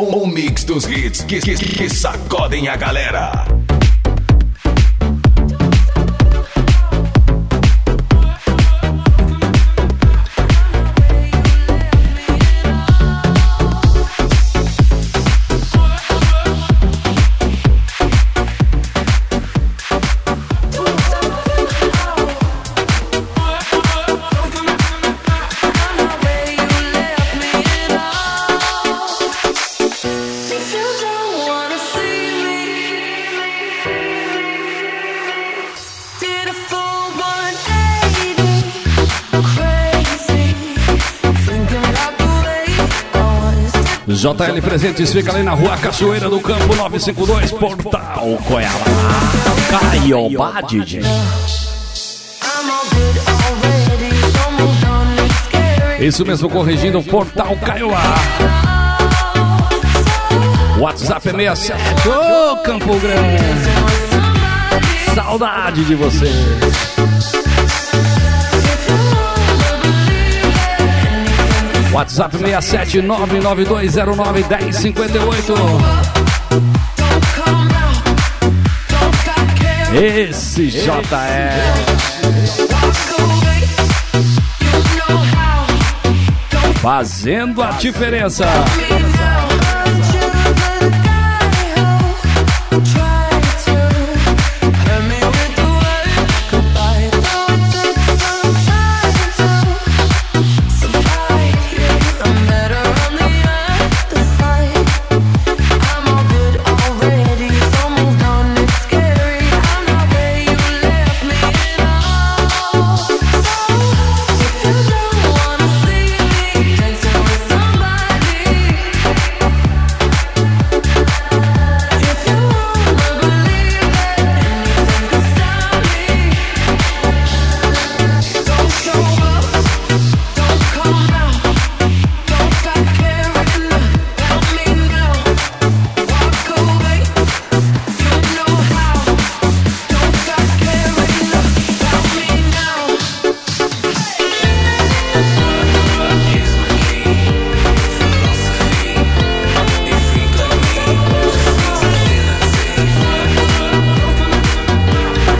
O mix dos hits que sacodem a galera. JL Presentes fica ali na Rua Cachoeira do Campo 952, Portal Coiabá. Caiobá, DJ. Isso mesmo, corrigindo o Portal Caiobá. WhatsApp é 67. Ô, Campo Grande. Saudade de você. WhatsApp 67 992091058. Esse JL fazendo a diferença.